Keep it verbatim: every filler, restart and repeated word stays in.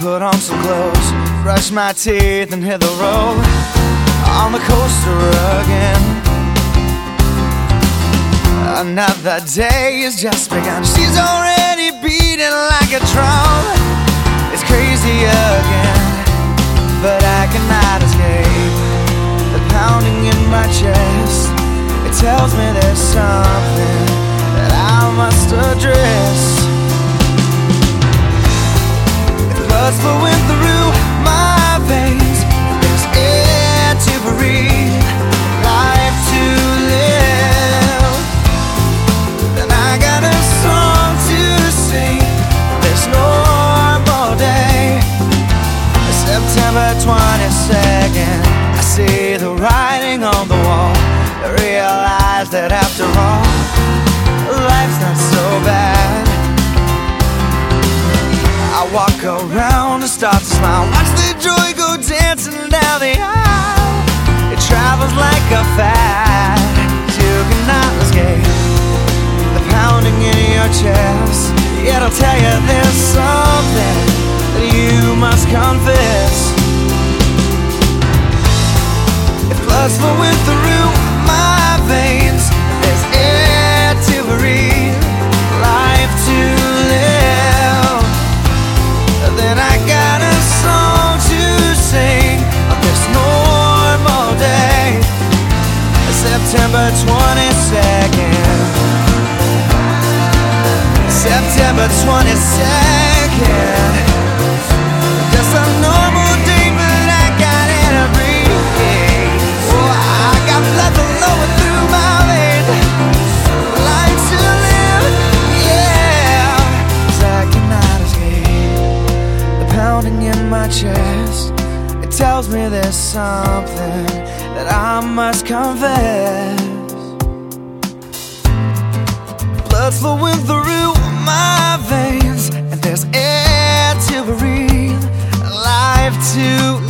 put on some clothes, brush my teeth and hit the road on the coaster again. Another day has just begun. She's already beating like a drum. It's crazy again, but I cannot escape the pounding in my chest. It tells me there's something that I must address. If blood's flowing through my veins, there's air to breathe, life to live, then I got a song to sing. There's no more day. September twenty-second, I see the writing on the wall. I realize that after all, life's not so bad. I walk around and start to smile, watch the joy go dancing down the aisle. It travels like a fad. You cannot escape the pounding in your chest. It'll tell you there's something that you must confess. If blood's flowing through my veins, there's air to breathe, life to live, then I got a song to sing on this normal day, September twenty-second, September twenty-second. Just a normal day, but I got every day. Oh, I got blood flowing through my veins, life to live, yeah. 'Cause I cannot escape the pounding in my chest. It tells me there's something that I must confess. Blood's flowing through my veins, and there's air to breathe, life to